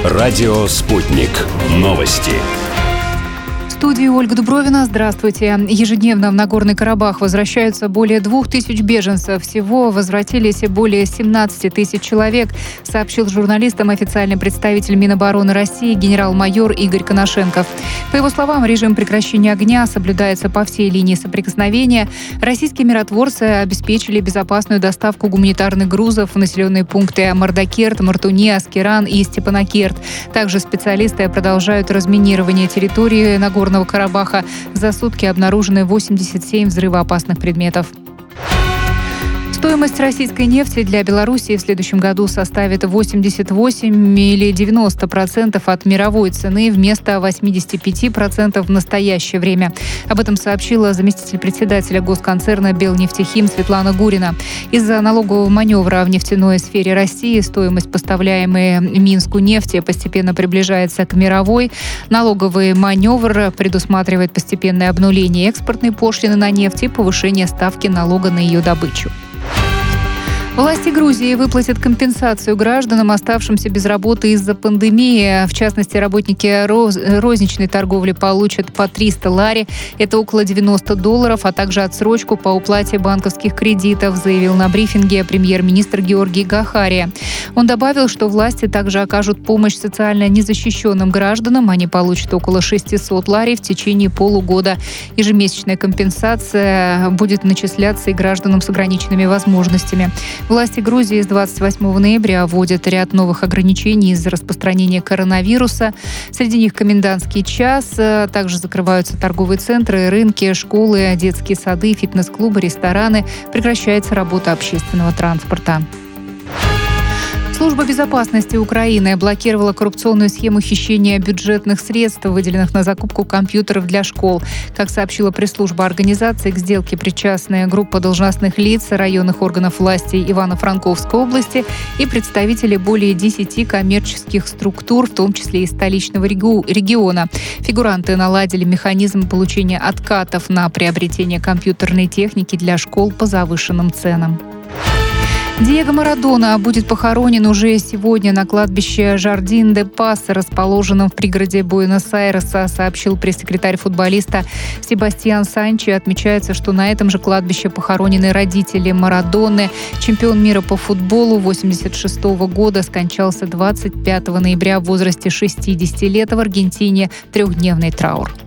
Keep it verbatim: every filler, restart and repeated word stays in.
Радио «Спутник». Новости. В студии Ольга Дубровина. Здравствуйте. Ежедневно в Нагорный Карабах возвращаются более двух тысяч беженцев. Всего возвратились более семнадцать тысяч человек, сообщил журналистам официальный представитель Минобороны России генерал-майор Игорь Коношенков. По его словам, режим прекращения огня соблюдается по всей линии соприкосновения. Российские миротворцы обеспечили безопасную доставку гуманитарных грузов в населенные пункты Мардакерт, Мартуни, Аскеран и Степанакерт. Также специалисты продолжают разминирование территории Нагорного Карабаха. За сутки обнаружены восемьдесят семь взрывоопасных предметов. Стоимость российской нефти для Белоруссии в следующем году составит восемьдесят восемь или девяносто процентов от мировой цены вместо восемьдесят пять процентов в настоящее время. Об этом сообщила заместитель председателя госконцерна «Белнефтехим» Светлана Гурина. Из-за налогового маневра в нефтяной сфере России стоимость поставляемой Минску нефти постепенно приближается к мировой. Налоговый маневр предусматривает постепенное обнуление экспортной пошлины на нефть и повышение ставки налога на ее добычу. Власти Грузии выплатят компенсацию гражданам, оставшимся без работы из-за пандемии. В частности, работники роз... розничной торговли получат по триста лари, это около девяносто долларов, а также отсрочку по уплате банковских кредитов, заявил на брифинге премьер-министр Георгий Гахария. Он добавил, что власти также окажут помощь социально незащищенным гражданам. Они получат около шестьсот лари в течение полугода. Ежемесячная компенсация будет начисляться и гражданам с ограниченными возможностями. Власти Грузии с двадцать восьмого ноября вводят ряд новых ограничений из-за распространения коронавируса. Среди них комендантский час, также закрываются торговые центры, рынки, школы, детские сады, фитнес-клубы, рестораны. Прекращается работа общественного транспорта. Служба безопасности Украины блокировала коррупционную схему хищения бюджетных средств, выделенных на закупку компьютеров для школ. Как сообщила пресс-служба организации, к сделке причастная группа должностных лиц районных органов власти Ивано-Франковской области и представители более десяти коммерческих структур, в том числе и столичного региона. Фигуранты наладили механизм получения откатов на приобретение компьютерной техники для школ по завышенным ценам. Диего Марадона будет похоронен уже сегодня на кладбище Жардин-де-Пас, расположенном в пригороде Буэнос-Айреса, сообщил пресс-секретарь футболиста Себастьян Санчи. Отмечается, что на этом же кладбище похоронены родители Марадоны. Чемпион мира по футболу восемьдесят шестого года скончался двадцать пятого ноября в возрасте шестидесяти лет в Аргентине. Трехдневный траур.